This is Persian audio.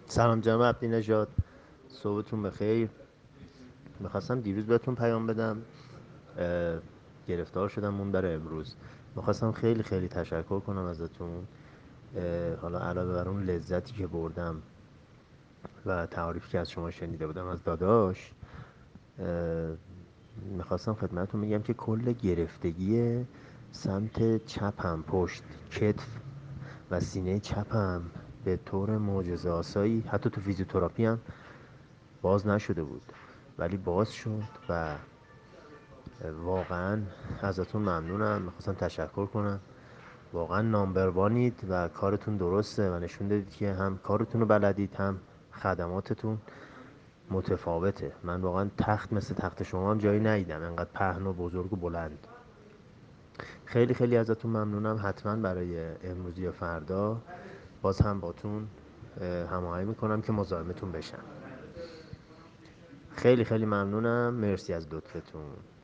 سلام جناب عبدی نژاد، صبحتون بخیر. میخواستم دیروز بهتون پیام بدم، گرفتار شدم اون برای امروز. میخواستم خیلی خیلی تشکر کنم ازتون. حالا علاوه بر اون لذتی که بردم و تعاریفی که از شما شنیده بودم از داداش، میخواستم خدمتتون بگم که کل گرفتگی سمت چپم، پشت کتف و سینه چپم به طور معجزه آسایی، حتی تو فیزیوتراپی هم باز نشده بود ولی باز شد و واقعا ازتون ممنونم. میخواستم تشکر کنم، واقعا نامبروانید و کارتون درسته و نشون دادید که هم کارتون رو بلدید هم خدماتتون متفاوته. من واقعا تخت مثل تخت شما هم جایی ندیدم انقدر پهن و بزرگ و بلند. خیلی خیلی ازتون ممنونم. حتما برای امروز یا فردا باز هم باتون هماهنگ میکنم که مزاحمتون بشم. خیلی خیلی ممنونم، مرسی از لطفتون.